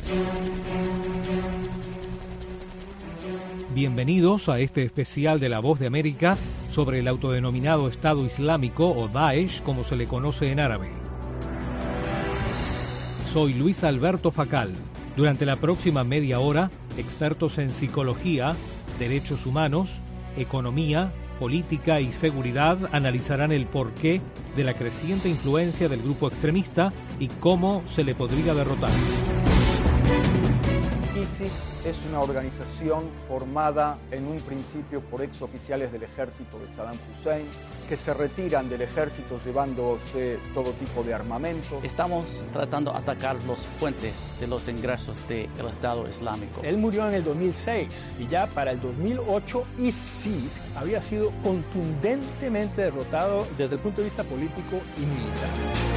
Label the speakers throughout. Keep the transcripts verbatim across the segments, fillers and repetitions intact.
Speaker 1: Bienvenidos a este especial de La Voz de América sobre el autodenominado Estado Islámico o Daesh, como se le conoce en árabe. Soy Luis Alberto Facal. Durante la próxima media hora, expertos en psicología, derechos humanos, economía, política y seguridad analizarán el porqué de la creciente influencia del grupo extremista y cómo se le podría derrotar.
Speaker 2: ISIS es una organización formada en un principio por exoficiales del ejército de Saddam Hussein que se retiran del ejército llevándose todo tipo de armamento.
Speaker 3: Estamos tratando de atacar las fuentes de los ingresos del Estado Islámico.
Speaker 4: Él murió en el dos mil seis y ya para el dos mil ocho ISIS había sido contundentemente derrotado desde el punto de vista político y militar.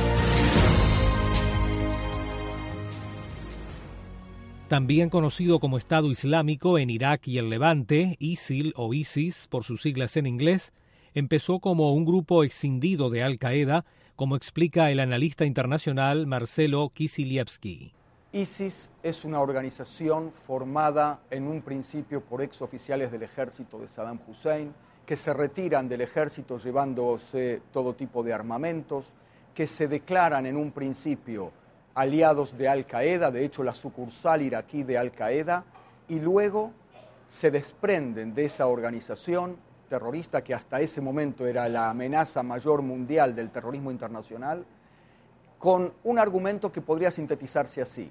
Speaker 1: También conocido como Estado Islámico en Irak y el Levante, ISIL o ISIS por sus siglas en inglés, empezó como un grupo escindido de Al-Qaeda, como explica el analista internacional Marcelo Kisilievsky.
Speaker 2: ISIS es una organización formada en un principio por exoficiales del ejército de Saddam Hussein que se retiran del ejército llevándose todo tipo de armamentos, que se declaran en un principio aliados de Al-Qaeda, de hecho la sucursal iraquí de Al-Qaeda, y luego se desprenden de esa organización terrorista que hasta ese momento era la amenaza mayor mundial del terrorismo internacional, con un argumento que podría sintetizarse así.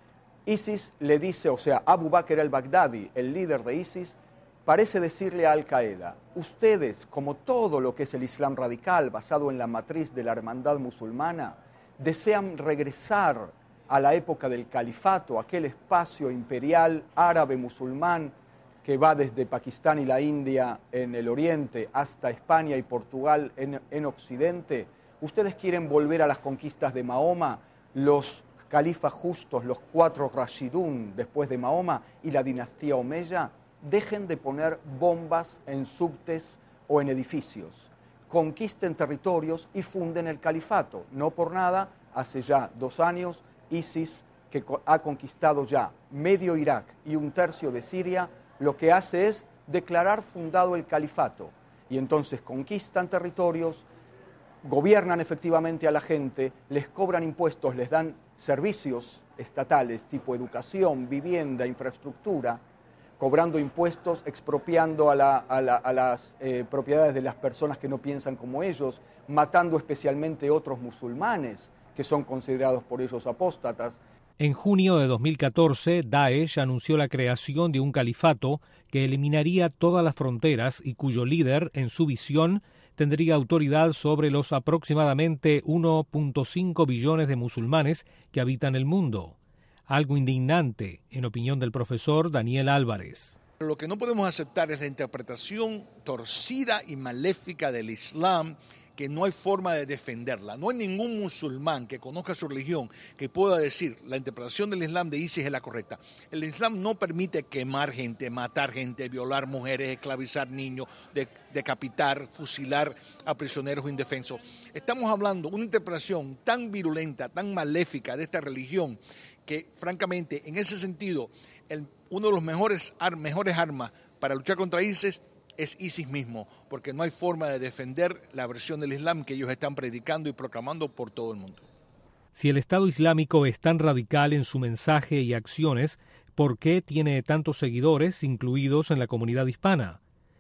Speaker 2: ISIS le dice, o sea, Abu Bakr al-Baghdadi, el líder de ISIS, parece decirle a Al-Qaeda, ustedes, como todo lo que es el Islam radical, basado en la matriz de la hermandad musulmana, desean regresar a la época del califato, aquel espacio imperial árabe-musulmán que va desde Pakistán y la India en el oriente hasta España y Portugal en, en occidente. Ustedes quieren volver a las conquistas de Mahoma, los califas justos, los cuatro Rashidun después de Mahoma y la dinastía Omeya. Dejen de poner bombas en subtes o en edificios. Conquisten territorios y funden el califato. No por nada, hace ya dos años, ISIS, que ha conquistado ya medio Irak y un tercio de Siria, lo que hace es declarar fundado el califato. Y entonces conquistan territorios, gobiernan efectivamente a la gente, les cobran impuestos, les dan servicios estatales tipo educación, vivienda, infraestructura, cobrando impuestos, expropiando a, la, a, la, a las eh, propiedades de las personas que no piensan como ellos, matando especialmente otros musulmanes que son considerados por ellos apóstatas.
Speaker 1: En junio de dos mil catorce, Daesh anunció la creación de un califato que eliminaría todas las fronteras y cuyo líder, en su visión, tendría autoridad sobre los aproximadamente uno punto cinco billones de musulmanes que habitan el mundo. Algo indignante, en opinión del profesor Daniel Álvarez.
Speaker 5: Lo que no podemos aceptar es la interpretación torcida y maléfica del Islam, que no hay forma de defenderla. No hay ningún musulmán que conozca su religión que pueda decir la interpretación del Islam de ISIS es la correcta. El Islam no permite quemar gente, matar gente, violar mujeres, esclavizar niños, de, decapitar, fusilar a prisioneros indefensos. Estamos hablando de una interpretación tan virulenta, tan maléfica de esta religión, que francamente, en ese sentido, el, uno de los mejores, ar, mejores armas para luchar contra ISIS es ISIS mismo, porque no hay forma de defender la versión del Islam que ellos están predicando y proclamando por todo el mundo.
Speaker 1: Si el Estado Islámico es tan radical en su mensaje y acciones, ¿por qué tiene tantos seguidores, incluidos en la comunidad hispana?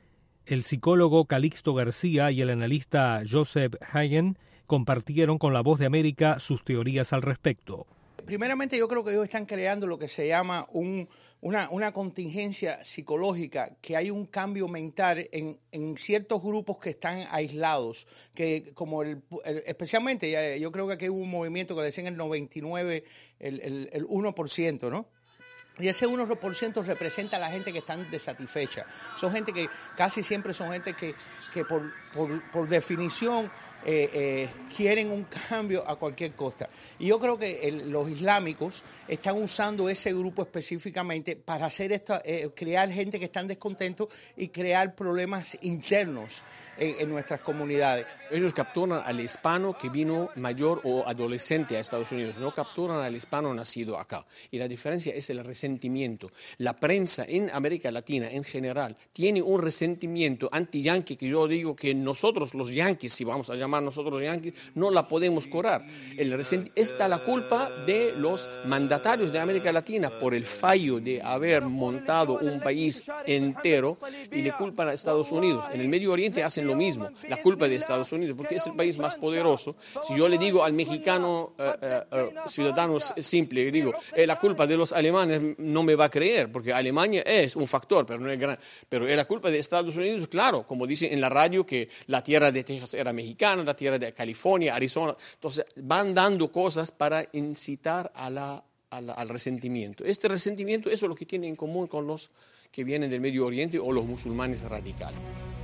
Speaker 1: El psicólogo Calixto García y el analista Joseph Hayen compartieron con La Voz de América sus teorías al respecto.
Speaker 6: Primeramente, yo creo que ellos están creando lo que se llama un, una, una contingencia psicológica, que hay un cambio mental en, en ciertos grupos que están aislados, que como el, el especialmente, yo creo que aquí hubo un movimiento que decían el noventa y nueve, el, el, el uno por ciento, ¿no? Y ese uno por ciento representa a la gente que están desatisfecha. Son gente que casi siempre son gente que, que por, por, por definición eh, eh, quieren un cambio a cualquier costa. Y yo creo que el, los islámicos están usando ese grupo específicamente para hacer esto, eh, crear gente que están descontentos y crear problemas internos en, en nuestras comunidades.
Speaker 7: Ellos capturan al hispano que vino mayor o adolescente a Estados Unidos, no capturan al hispano nacido acá. Y la diferencia es el resentimiento. La prensa en América Latina en general tiene un resentimiento anti-yanqui que yo digo que nosotros los yanquis, si vamos a llamar nosotros yanquis, no la podemos curar. El resent... Esta es la culpa de los mandatarios de América Latina por el fallo de haber montado un país entero y le culpan a Estados Unidos. En el Medio Oriente hacen lo mismo, la culpa de Estados Unidos, porque es el país más poderoso. Si yo le digo al mexicano uh, uh, uh, ciudadano simple, digo, eh, la culpa de los alemanes, no me va a creer, porque Alemania es un factor, pero no es gran. Pero es la culpa de Estados Unidos, claro, como dicen en la radio, que la tierra de Texas era mexicana, la tierra de California, Arizona. Entonces van dando cosas para incitar a la, a la, al resentimiento. Este resentimiento, eso es lo que tiene en común con los que vienen del Medio Oriente o los musulmanes radicales.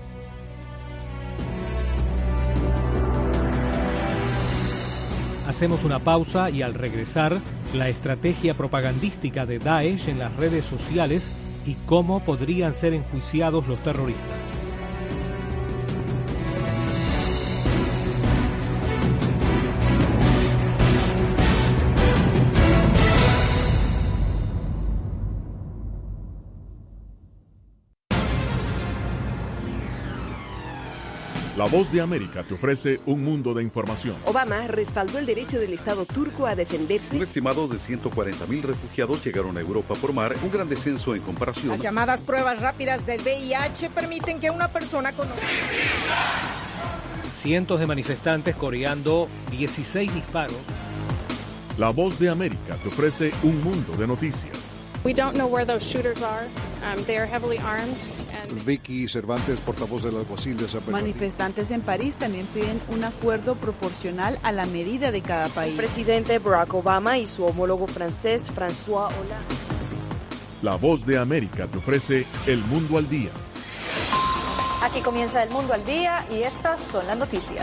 Speaker 1: Hacemos una pausa y al regresar, la estrategia propagandística de Daesh en las redes sociales y cómo podrían ser enjuiciados los terroristas.
Speaker 8: La Voz de América te ofrece un mundo de información.
Speaker 9: Obama respaldó el derecho del Estado turco a defenderse.
Speaker 10: Un estimado de ciento cuarenta mil refugiados llegaron a Europa por mar, un gran descenso en comparación.
Speaker 11: Las llamadas pruebas rápidas del V I H permiten que una persona conozca.
Speaker 1: Cientos de manifestantes coreando dieciséis disparos.
Speaker 8: La Voz de América te ofrece un mundo de noticias.
Speaker 12: We don't know where those shooters are. Um, they are heavily armed.
Speaker 13: Vicky Cervantes, portavoz del alguacil de San Bernardino.
Speaker 14: Manifestantes en París también piden un acuerdo proporcional a la medida de cada país.
Speaker 9: El presidente Barack Obama y su homólogo francés François Hollande.
Speaker 8: La Voz de América te ofrece El Mundo al Día.
Speaker 15: Aquí comienza El Mundo al Día y estas son las noticias.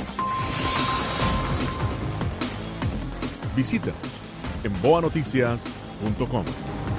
Speaker 8: Visítanos en boa noticias punto com.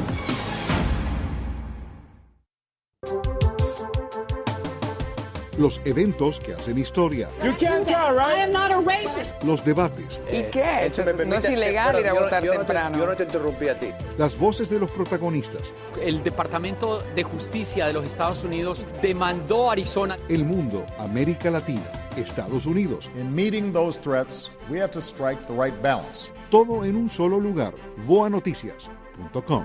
Speaker 13: Los eventos que hacen historia.
Speaker 16: You can't tell, right? I am not a racist.
Speaker 13: Los debates.
Speaker 17: ¿Y qué? Eso me permite, no es ilegal bueno, ir a yo, votar
Speaker 18: yo
Speaker 17: temprano.
Speaker 18: No te, yo no te interrumpí a ti.
Speaker 13: Las voces de los protagonistas.
Speaker 19: El Departamento de Justicia de los Estados Unidos demandó a Arizona.
Speaker 13: El mundo, América Latina, Estados Unidos.
Speaker 20: In meeting those threats, we have to strike the right balance.
Speaker 13: Todo en un solo lugar. boa noticias punto com.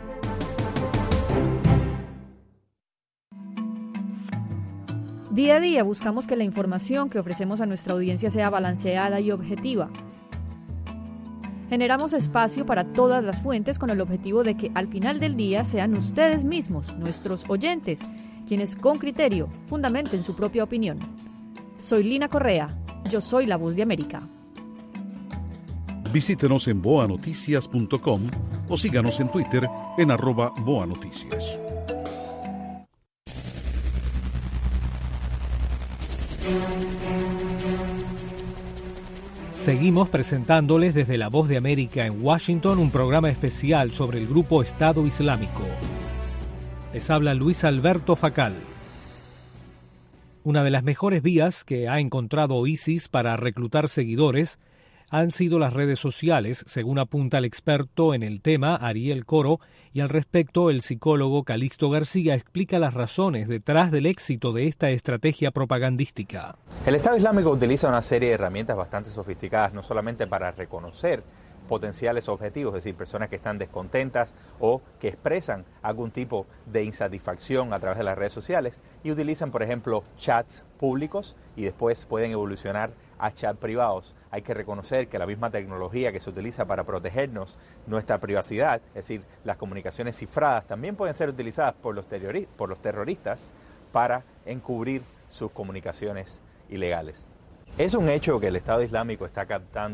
Speaker 21: Día a día buscamos que la información que ofrecemos a nuestra audiencia sea balanceada y objetiva. Generamos espacio para todas las fuentes con el objetivo de que al final del día sean ustedes mismos, nuestros oyentes, quienes con criterio fundamenten su propia opinión. Soy Lina Correa, yo soy la Voz de América.
Speaker 10: Visítenos en boa noticias punto com o síganos en Twitter en arroba boanoticias.
Speaker 1: Seguimos presentándoles desde La Voz de América en Washington un programa especial sobre el grupo Estado Islámico. Les habla Luis Alberto Facal. Una de las mejores vías que ha encontrado ISIS para reclutar seguidores han sido las redes sociales, según apunta el experto en el tema Ariel Coro, y al respecto el psicólogo Calixto García explica las razones detrás del éxito de esta estrategia propagandística.
Speaker 22: El Estado Islámico utiliza una serie de herramientas bastante sofisticadas, no solamente para reconocer potenciales objetivos, es decir, personas que están descontentas o que expresan algún tipo de insatisfacción a través de las redes sociales, y utilizan, por ejemplo, chats públicos y después pueden evolucionar a chats privados. Hay que reconocer que la misma tecnología que se utiliza para protegernos nuestra privacidad, es decir, las comunicaciones cifradas, también pueden ser utilizadas por los, terrori- por los terroristas para encubrir sus comunicaciones ilegales. Es un hecho que el Estado Islámico está captando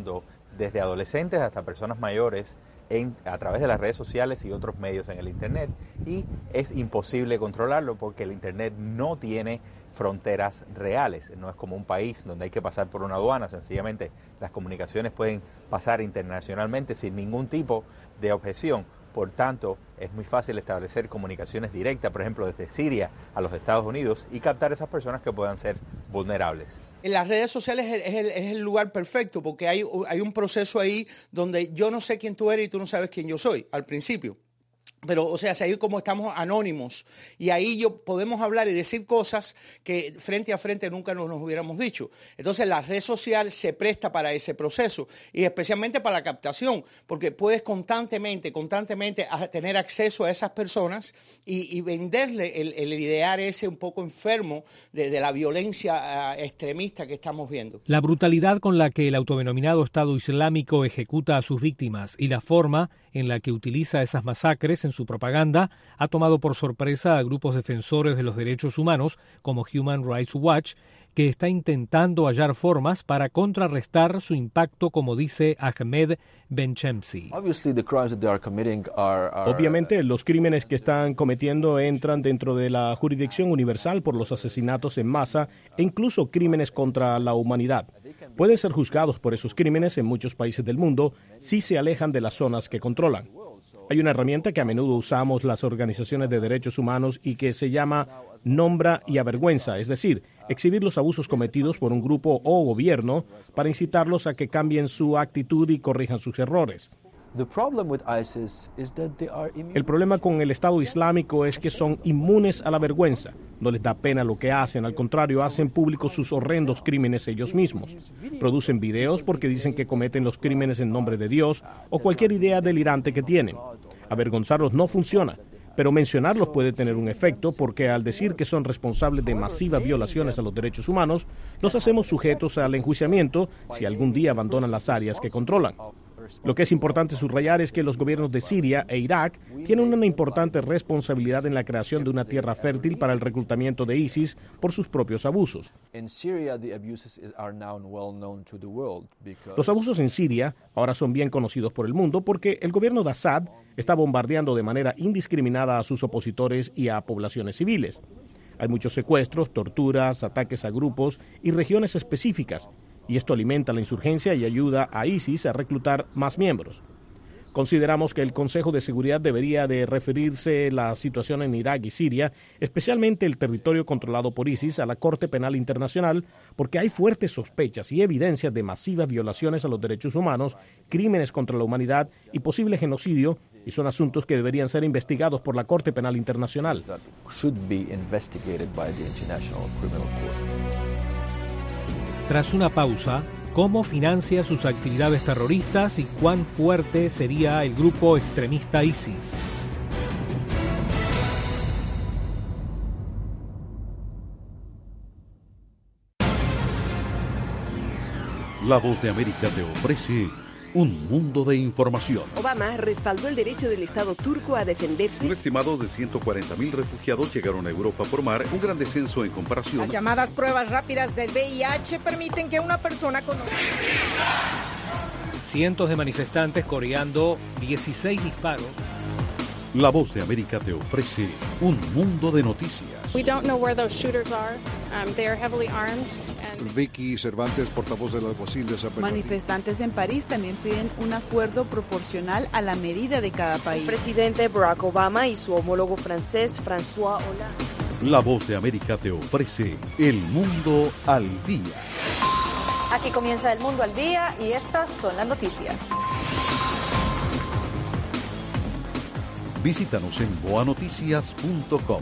Speaker 22: desde adolescentes hasta personas mayores en, a través de las redes sociales y otros medios en el Internet, y es imposible controlarlo porque el Internet no tiene fronteras reales, no es como un país donde hay que pasar por una aduana, sencillamente las comunicaciones pueden pasar internacionalmente sin ningún tipo de objeción. Por tanto, es muy fácil establecer comunicaciones directas, por ejemplo, desde Siria a los Estados Unidos y captar a esas personas que puedan ser vulnerables.
Speaker 6: En las redes sociales es el, es el, es el lugar perfecto porque hay, hay un proceso ahí donde yo no sé quién tú eres y tú no sabes quién yo soy al principio. Pero, o sea, ahí como estamos anónimos y ahí yo podemos hablar y decir cosas que frente a frente nunca nos, nos hubiéramos dicho. Entonces, la red social se presta para ese proceso y especialmente para la captación, porque puedes constantemente, constantemente tener acceso a esas personas y, y venderle el, el ideal ese un poco enfermo de, de la violencia uh, extremista que estamos viendo.
Speaker 1: La brutalidad con la que el autodenominado Estado Islámico ejecuta a sus víctimas y la forma en la que utiliza esas masacres en su propaganda ha tomado por sorpresa a grupos defensores de los derechos humanos como Human Rights Watch, que está intentando hallar formas para contrarrestar su impacto, como dice Ahmed Benchemsi.
Speaker 4: Obviamente, los crímenes que están cometiendo entran dentro de la jurisdicción universal por los asesinatos en masa e incluso crímenes contra la humanidad. Pueden ser juzgados por esos crímenes en muchos países del mundo si se alejan de las zonas que controlan. Hay una herramienta que a menudo usamos las organizaciones de derechos humanos y que se llama nombra y avergüenza, es decir, exhibir los abusos cometidos por un grupo o gobierno para incitarlos a que cambien su actitud y corrijan sus errores. El problema con el Estado Islámico es que son inmunes a la vergüenza. No les da pena lo que hacen, al contrario, hacen públicos sus horrendos crímenes ellos mismos. Producen videos porque dicen que cometen los crímenes en nombre de Dios o cualquier idea delirante que tienen. Avergonzarlos no funciona, pero mencionarlos puede tener un efecto porque al decir que son responsables de masivas violaciones a los derechos humanos, los hacemos sujetos al enjuiciamiento si algún día abandonan las áreas que controlan. Lo que es importante subrayar es que los gobiernos de Siria e Irak tienen una importante responsabilidad en la creación de una tierra fértil para el reclutamiento de ISIS por sus propios abusos. Los abusos en Siria ahora son bien conocidos por el mundo porque el gobierno de Assad está bombardeando de manera indiscriminada a sus opositores y a poblaciones civiles. Hay muchos secuestros, torturas, ataques a grupos y regiones específicas, y esto alimenta la insurgencia y ayuda a ISIS a reclutar más miembros. Consideramos que el Consejo de Seguridad debería de referirse a la situación en Irak y Siria, especialmente el territorio controlado por ISIS, a la Corte Penal Internacional, porque hay fuertes sospechas y evidencias de masivas violaciones a los derechos humanos, crímenes contra la humanidad y posible genocidio, y son asuntos que deberían ser investigados por la Corte Penal Internacional.
Speaker 1: Tras una pausa, ¿cómo financia sus actividades terroristas y cuán fuerte sería el grupo extremista ISIS?
Speaker 10: La Voz de América te ofrece un mundo de información.
Speaker 9: Obama respaldó el derecho del Estado turco a defenderse.
Speaker 10: Un estimado de ciento cuarenta mil refugiados llegaron a Europa por mar, un gran descenso en comparación.
Speaker 11: Las llamadas pruebas rápidas del V I H permiten que una persona con...
Speaker 1: Cientos de manifestantes coreando dieciséis disparos.
Speaker 10: La Voz de América te ofrece un mundo de noticias.
Speaker 12: We don't know where those shooters are. Um, they are heavily armed.
Speaker 13: Vicky Cervantes, portavoz del alguacil de San Bernardino.
Speaker 14: Manifestantes en París también piden un acuerdo proporcional a la medida de cada país.
Speaker 9: El presidente Barack Obama y su homólogo francés François Hollande.
Speaker 10: La Voz de América te ofrece El Mundo al Día.
Speaker 15: Aquí comienza El Mundo al Día y estas son las noticias.
Speaker 10: Visítanos en boa noticias punto com.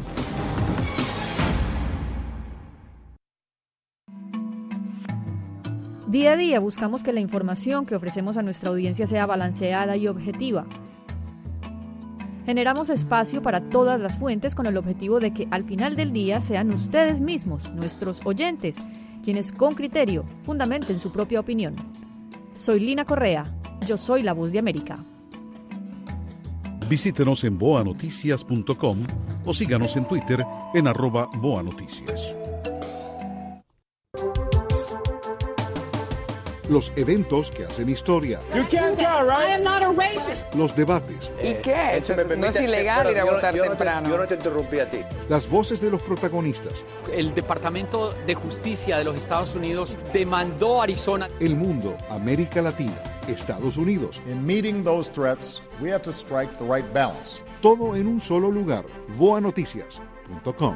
Speaker 21: Día a día buscamos que la información que ofrecemos a nuestra audiencia sea balanceada y objetiva. Generamos espacio para todas las fuentes con el objetivo de que al final del día sean ustedes mismos, nuestros oyentes, quienes con criterio fundamenten su propia opinión. Soy Lina Correa, yo soy la Voz de América.
Speaker 10: Visítenos en boa noticias punto com o síganos en Twitter en arroba boanoticias.
Speaker 13: Los eventos que hacen historia.
Speaker 16: You can't go, right? I am not a racist.
Speaker 13: Los debates.
Speaker 17: ¿Y qué?
Speaker 3: Si me permite,
Speaker 17: no es ilegal ir a
Speaker 3: yo,
Speaker 17: votar
Speaker 3: yo
Speaker 17: temprano.
Speaker 3: No te, yo no te interrumpí a ti.
Speaker 13: Las voces de los protagonistas.
Speaker 19: El Departamento de Justicia de los Estados Unidos demandó a Arizona.
Speaker 13: El mundo, América Latina, Estados Unidos.
Speaker 20: In meeting those threats, we have to strike the right balance.
Speaker 13: Todo en un solo lugar. voa noticias punto com.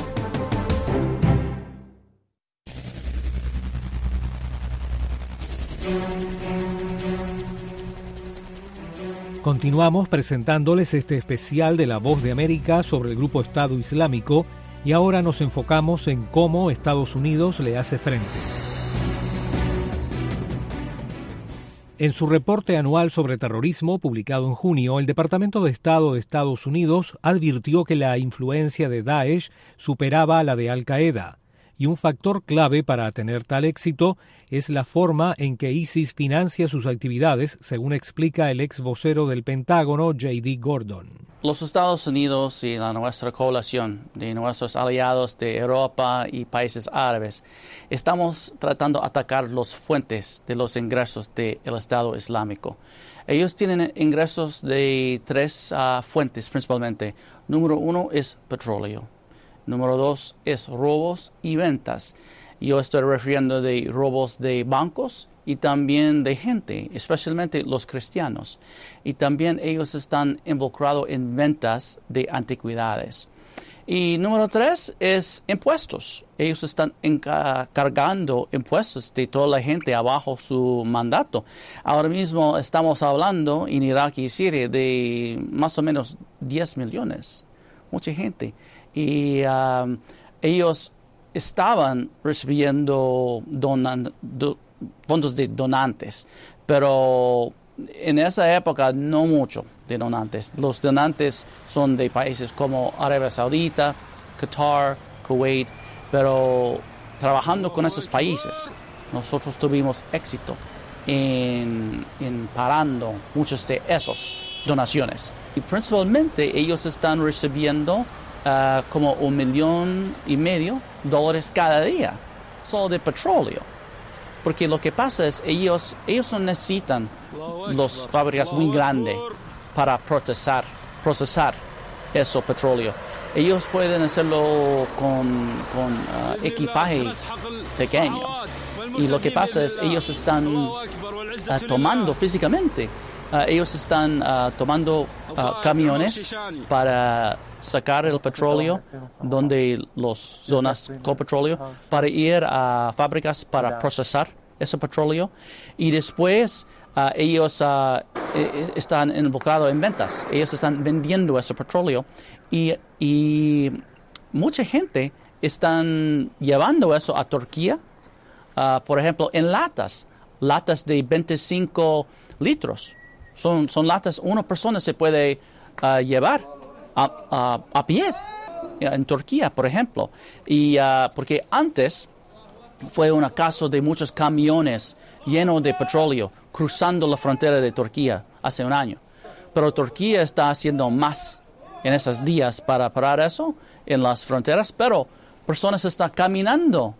Speaker 1: Continuamos presentándoles este especial de La Voz de América sobre el grupo Estado Islámico y ahora nos enfocamos en cómo Estados Unidos le hace frente. En su reporte anual sobre terrorismo, publicado en junio, el Departamento de Estado de Estados Unidos advirtió que la influencia de Daesh superaba a la de Al-Qaeda, y un factor clave para tener tal éxito es la forma en que ISIS financia sus actividades, según explica el ex vocero del Pentágono, J D Gordon.
Speaker 18: Los Estados Unidos y la nuestra coalición de nuestros aliados de Europa y países árabes estamos tratando de atacar las fuentes de los ingresos del Estado Islámico. Ellos tienen ingresos de tres uh, fuentes principalmente. Número uno es petróleo. Número dos es robos y ventas. Yo estoy refiriendo de robos de bancos y también de gente, especialmente los cristianos. Y también ellos están involucrados en ventas de antigüedades. Y número tres es impuestos. Ellos están cargando impuestos de toda la gente abajo su mandato. Ahora mismo estamos hablando en Irak y Siria de más o menos diez millones. Mucha gente. Y um, ellos estaban recibiendo donan, do, fondos de donantes, pero en esa época no mucho de donantes. Los donantes son de países como Arabia Saudita, Qatar, Kuwait, pero trabajando con esos países nosotros tuvimos éxito en, en parando muchas de esas donaciones. Y principalmente ellos están recibiendo Uh, como un millón y medio de dólares cada día, solo de petróleo. Porque lo que pasa es ellos ellos no necesitan las fábricas muy grandes para procesar, procesar ese petróleo. Ellos pueden hacerlo con, con uh, equipaje pequeño. Y lo que pasa es ellos están uh, tomando físicamente, uh, ellos están uh, tomando uh, camiones para sacar el petróleo donde las zonas con petróleo para ir a fábricas para procesar ese petróleo y después uh, ellos uh, están involucrados en ventas, ellos están vendiendo ese petróleo y, y mucha gente están llevando eso a Turquía, uh, por ejemplo en latas, latas de veinticinco litros, son, son latas una persona se puede uh, llevar A, a, a pie en Turquía, por ejemplo, y uh, porque antes fue un caso de muchos camiones llenos de petróleo cruzando la frontera de Turquía hace un año, pero Turquía está haciendo más en esos días para parar eso en las fronteras, pero personas están caminando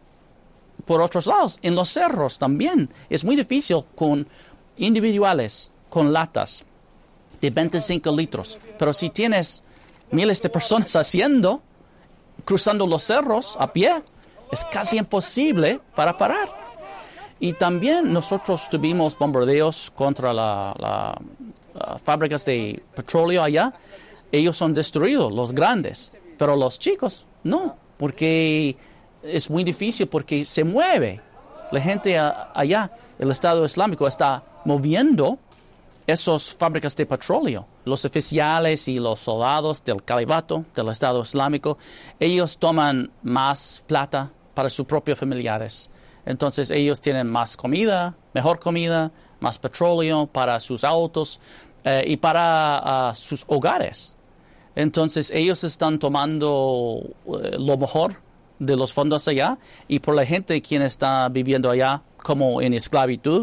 Speaker 18: por otros lados, en los cerros también. Es muy difícil con individuales, con latas de veinticinco litros. Pero si tienes miles de personas haciendo, cruzando los cerros a pie, es casi imposible para parar. Y también nosotros tuvimos bombardeos contra las la, la fábricas de petróleo allá. Ellos son destruidos, los grandes, pero los chicos no, porque es muy difícil, porque se mueve. La gente a, allá, el Estado Islámico está moviendo esas fábricas de petróleo. Los oficiales y los soldados del califato, del Estado Islámico, ellos toman más plata para sus propios familiares. Entonces ellos tienen más comida, mejor comida, más petróleo para sus autos eh, y para uh, sus hogares. Entonces ellos están tomando uh, lo mejor de los fondos allá, y por la gente quien está viviendo allá como en esclavitud,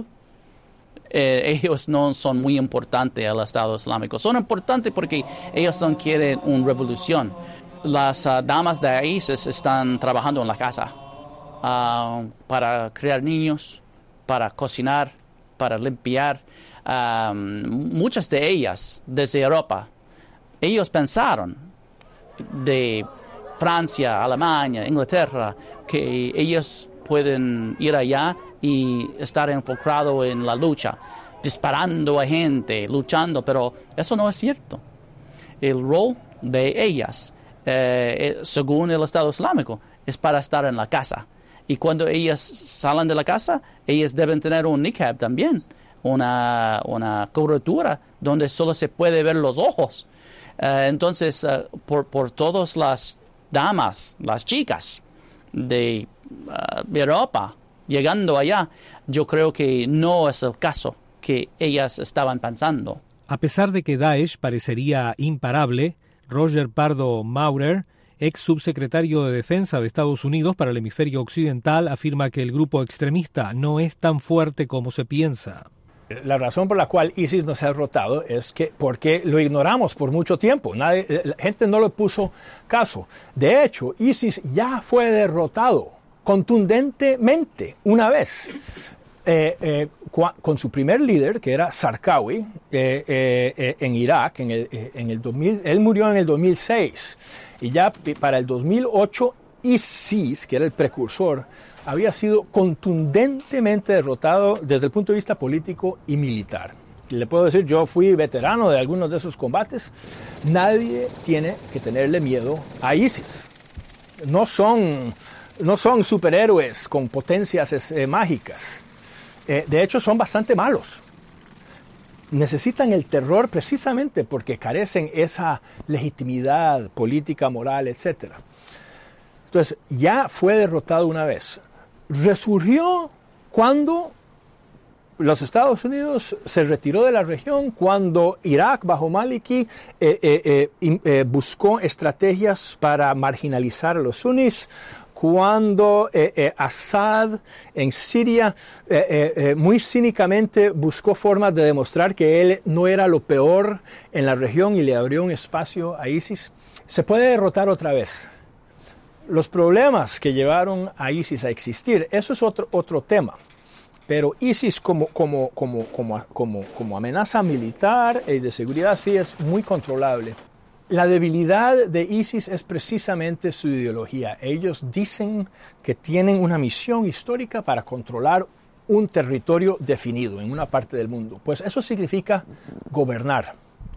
Speaker 18: Eh, ellos no son muy importantes al Estado Islámico. Son importantes porque ellos no quieren una revolución. Las uh, damas de ISIS están trabajando en la casa uh, para criar niños, para cocinar, para limpiar, um, muchas de ellas desde Europa. Ellos pensaron de Francia, Alemania, Inglaterra, que ellos pueden ir allá y estar enfocados en la lucha, disparando a gente, luchando, pero eso no es cierto. El rol de ellas, eh, según el Estado Islámico, es para estar en la casa. Y cuando ellas salen de la casa, ellas deben tener un niqab también, una, una cobertura donde solo se puede ver los ojos. Uh, entonces, uh, por, por todas las damas, las chicas de uh, Europa llegando allá, yo creo que no es el caso que ellas estaban pensando.
Speaker 1: A pesar de que Daesh parecería imparable, Roger Pardo Maurer, ex subsecretario de Defensa de Estados Unidos para el hemisferio occidental, afirma que el grupo extremista no es tan fuerte como se piensa.
Speaker 2: La razón por la cual ISIS no se ha derrotado es que porque lo ignoramos por mucho tiempo. Nadie, la gente no le puso caso. De hecho, ISIS ya fue derrotado contundentemente una vez eh, eh, con su primer líder, que era Zarqawi, eh, eh, en Irak. En el, en el dos mil, él murió en el dos mil seis. Y ya para el dos mil ocho, ISIS, que era el precursor, había sido contundentemente derrotado desde el punto de vista político y militar. Le puedo decir, yo fui veterano de algunos de esos combates. Nadie tiene que tenerle miedo a ISIS. No son, no son superhéroes con potencias eh, mágicas. Eh, de hecho, son bastante malos. Necesitan el terror precisamente porque carecen esa legitimidad política, moral, etcétera. Entonces, ya fue derrotado una vez. Resurgió cuando los Estados Unidos se retiró de la región, cuando Irak bajo Maliki eh, eh, eh, eh, buscó estrategias para marginalizar a los sunnis, cuando eh, eh, Assad en Siria eh, eh, eh, muy cínicamente buscó formas de demostrar que él no era lo peor en la región y le abrió un espacio a ISIS. Se puede derrotar otra vez. Los problemas que llevaron a ISIS a existir, eso es otro, otro tema. Pero ISIS como, como, como, como, como, como amenaza militar y de seguridad sí es muy controlable. La debilidad de ISIS es precisamente su ideología. Ellos dicen que tienen una misión histórica para controlar un territorio definido en una parte del mundo. Pues eso significa gobernar.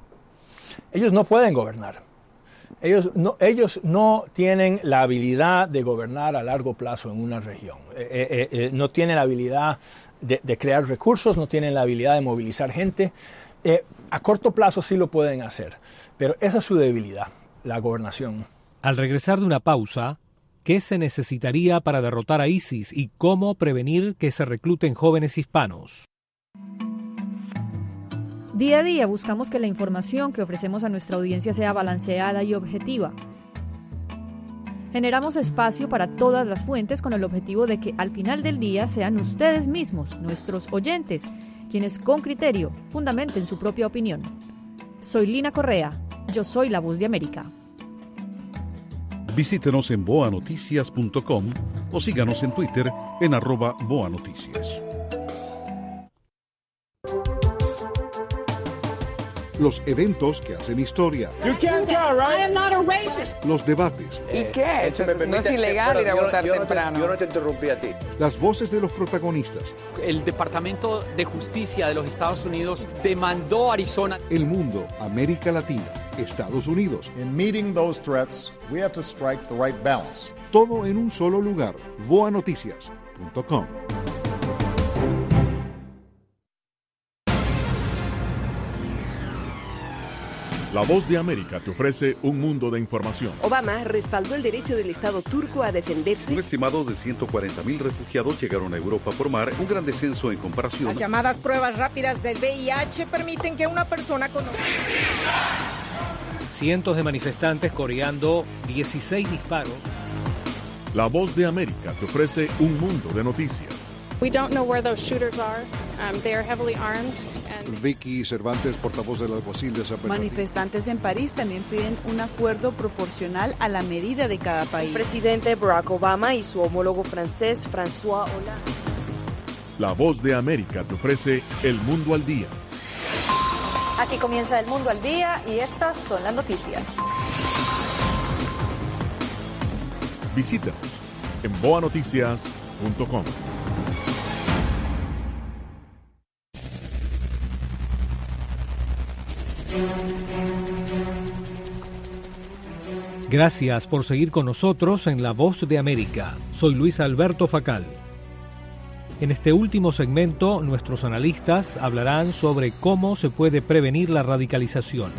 Speaker 2: Ellos no pueden gobernar. Ellos no, ellos no tienen la habilidad de gobernar a largo plazo en una región. Eh, eh, eh, no tienen la habilidad de, de crear recursos, no tienen la habilidad de movilizar gente. Eh, a corto plazo sí lo pueden hacer, pero esa es su debilidad, la gobernación.
Speaker 1: Al regresar de una pausa, ¿qué se necesitaría para derrotar a ISIS y cómo prevenir que se recluten jóvenes hispanos?
Speaker 21: Día a día buscamos que la información que ofrecemos a nuestra audiencia sea balanceada y objetiva. Generamos espacio para todas las fuentes con el objetivo de que al final del día sean ustedes mismos, nuestros oyentes, quienes con criterio fundamenten su propia opinión. Soy Lina Correa, yo soy la Voz de América.
Speaker 10: Visítenos en boa noticias punto com o síganos en Twitter en arroba boanoticias.
Speaker 13: Los eventos que hacen historia.
Speaker 16: You can't tell, right? I am not a racist.
Speaker 13: Los debates.
Speaker 17: ¿Y qué?
Speaker 3: Eh, me
Speaker 17: no es ilegal
Speaker 3: bueno,
Speaker 17: ir a
Speaker 3: yo,
Speaker 17: votar
Speaker 3: yo
Speaker 17: temprano.
Speaker 3: No te, yo no te interrumpí a ti.
Speaker 13: Las voces de los protagonistas.
Speaker 19: El Departamento de Justicia de los Estados Unidos demandó a Arizona.
Speaker 13: El mundo, América Latina, Estados Unidos.
Speaker 20: In meeting those threats, we have to strike the right balance.
Speaker 13: Todo en un solo lugar. boa noticias punto com.
Speaker 8: La Voz de América te ofrece un mundo de información.
Speaker 9: Obama respaldó el derecho del Estado turco a defenderse.
Speaker 10: Un estimado de ciento cuarenta mil refugiados llegaron a Europa por mar, un gran descenso en comparación.
Speaker 11: Las llamadas pruebas rápidas del V I H permiten que una persona conozca.
Speaker 1: Cientos de manifestantes coreando dieciséis disparos.
Speaker 8: La Voz de América te ofrece un mundo de noticias.
Speaker 12: We don't know where those shooters are. Um, they are heavily armed.
Speaker 13: Vicky Cervantes, portavoz del alguacil de San Bernardino.
Speaker 14: Manifestantes en París también piden un acuerdo proporcional a la medida de cada país.
Speaker 9: El presidente Barack Obama y su homólogo francés François Hollande.
Speaker 8: La Voz de América te ofrece El Mundo al Día.
Speaker 15: Aquí comienza El Mundo al Día y estas son las noticias.
Speaker 8: Visítanos en boa noticias punto com.
Speaker 1: Gracias por seguir con nosotros en La Voz de América. Soy Luis Alberto Facal. En este último segmento, nuestros analistas hablarán sobre cómo se puede prevenir la radicalización.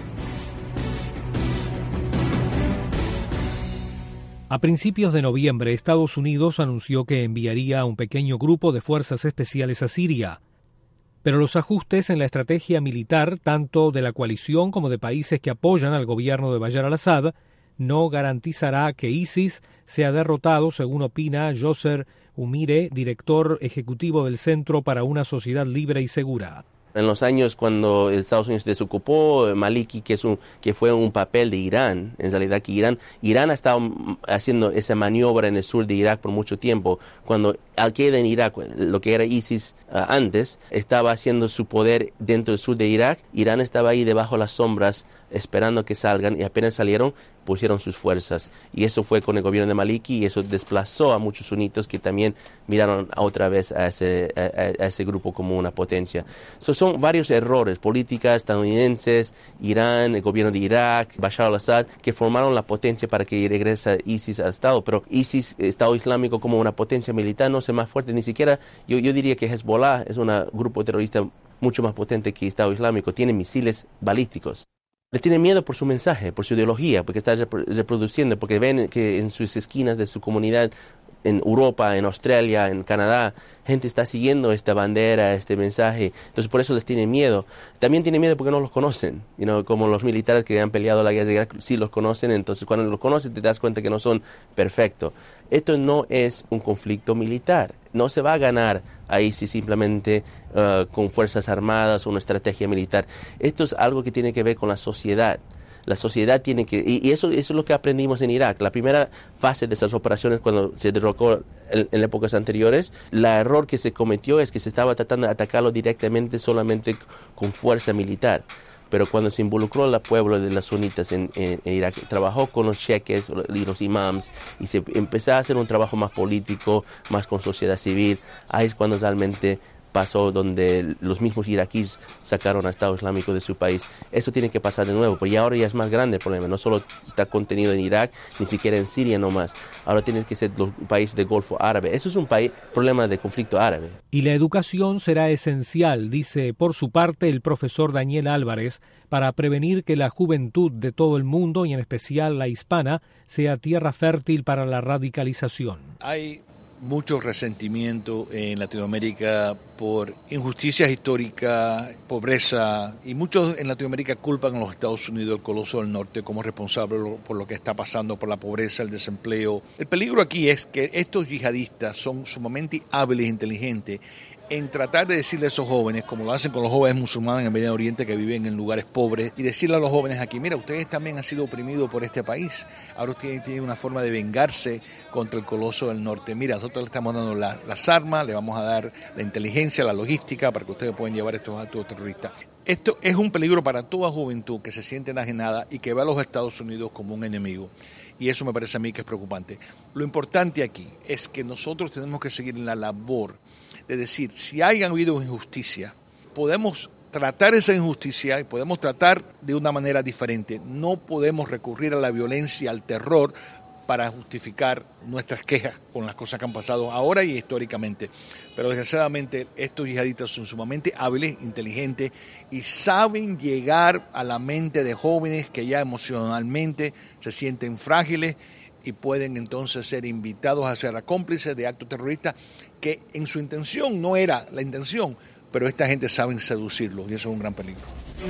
Speaker 1: A principios de noviembre, Estados Unidos anunció que enviaría un pequeño grupo de fuerzas especiales a Siria. Pero los ajustes en la estrategia militar, tanto de la coalición como de países que apoyan al gobierno de Bashar al-Assad, no garantizará que ISIS sea derrotado, según opina Yosser Umire, director ejecutivo del Centro para una Sociedad Libre y Segura.
Speaker 3: En los años cuando Estados Unidos desocupó Maliki, que, es un, que fue un papel de Irán, en realidad que Irán, Irán ha estado haciendo esa maniobra en el sur de Irak por mucho tiempo. Cuando Al-Qaeda en Irak, lo que era ISIS uh, antes, estaba haciendo su poder dentro del sur de Irak, Irán estaba ahí debajo de las sombras esperando que salgan, y apenas salieron pusieron sus fuerzas, y eso fue con el gobierno de Maliki, y eso desplazó a muchos sunitos que también miraron otra vez a ese, a, a ese grupo como una potencia. So, son varios errores, políticas estadounidenses, Irán, el gobierno de Irak, Bashar al-Assad, que formaron la potencia para que regrese ISIS al Estado, pero ISIS, Estado Islámico como una potencia militar, no es más fuerte, ni siquiera, yo, yo diría que Hezbollah es un grupo terrorista mucho más potente que Estado Islámico, tiene misiles balísticos. Le tienen miedo por su mensaje, por su ideología, porque está reproduciendo, porque ven que en sus esquinas de su comunidad, en Europa, en Australia, en Canadá, gente está siguiendo esta bandera, este mensaje. Entonces por eso les tienen miedo. También tienen miedo porque no los conocen. You know, como los militares que han peleado la guerra de Irak, sí los conocen. Entonces cuando los conocen te das cuenta que no son perfectos. Esto no es un conflicto militar. No se va a ganar ahí si simplemente uh, con fuerzas armadas o una estrategia militar. Esto es algo que tiene que ver con la sociedad. La sociedad tiene que... Y, y eso, eso es lo que aprendimos en Irak. La primera fase de esas operaciones, cuando se derrocó en, en épocas anteriores, el error que se cometió es que se estaba tratando de atacarlo directamente solamente con fuerza militar. Pero cuando se involucró al pueblo de las sunitas en, en, en Irak, trabajó con los sheques y los imams, y se empezó a hacer un trabajo más político, más con sociedad civil. Ahí es cuando realmente pasó, donde los mismos iraquíes sacaron al Estado Islámico de su país. Eso tiene que pasar de nuevo, porque ahora ya es más grande el problema. No solo está contenido en Irak, ni siquiera en Siria nomás. Ahora tiene que ser los países del Golfo Árabe. Eso es un país, problema de conflicto árabe.
Speaker 1: Y la educación será esencial, dice por su parte el profesor Daniel Álvarez, para prevenir que la juventud de todo el mundo, y en especial la hispana, sea tierra fértil para la radicalización.
Speaker 5: Hay mucho resentimiento en Latinoamérica por injusticias históricas, pobreza, y muchos en Latinoamérica culpan a los Estados Unidos, el Coloso del Norte, como responsable por lo que está pasando, por la pobreza, el desempleo. El peligro aquí es que estos yihadistas son sumamente hábiles e inteligentes en tratar de decirle a esos jóvenes, como lo hacen con los jóvenes musulmanes en el Medio Oriente que viven en lugares pobres, y decirle a los jóvenes aquí, mira, ustedes también han sido oprimidos por este país, ahora ustedes tienen una forma de vengarse contra el Coloso del Norte. Mira, nosotros le estamos dando la, las armas, le vamos a dar la inteligencia, la logística para que ustedes puedan llevar estos actos terroristas. Esto es un peligro para toda juventud que se siente enajenada y que ve a los Estados Unidos como un enemigo. Y eso me parece a mí que es preocupante. Lo importante aquí es que nosotros tenemos que seguir en la labor de decir, si hay habido injusticia, podemos tratar esa injusticia y podemos tratar de una manera diferente. No podemos recurrir a la violencia, al terror, para justificar nuestras quejas con las cosas que han pasado ahora y históricamente. Pero desgraciadamente estos yihadistas son sumamente hábiles, inteligentes y saben llegar a la mente de jóvenes que ya emocionalmente se sienten frágiles y pueden entonces ser invitados a ser cómplices de actos terroristas que en su intención no era la intención, pero esta gente sabe seducirlos y eso es un gran peligro.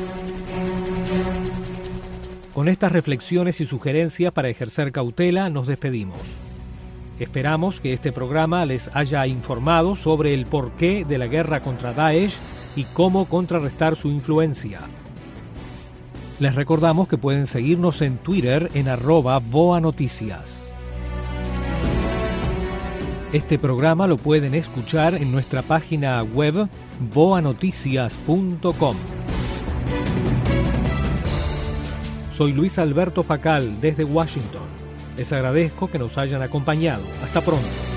Speaker 1: Con estas reflexiones y sugerencias para ejercer cautela, nos despedimos. Esperamos que este programa les haya informado sobre el porqué de la guerra contra Daesh y cómo contrarrestar su influencia. Les recordamos que pueden seguirnos en Twitter en arroba boanoticias. Este programa lo pueden escuchar en nuestra página web boa noticias punto com. Soy Luis Alberto Facal desde Washington. Les agradezco que nos hayan acompañado. Hasta pronto.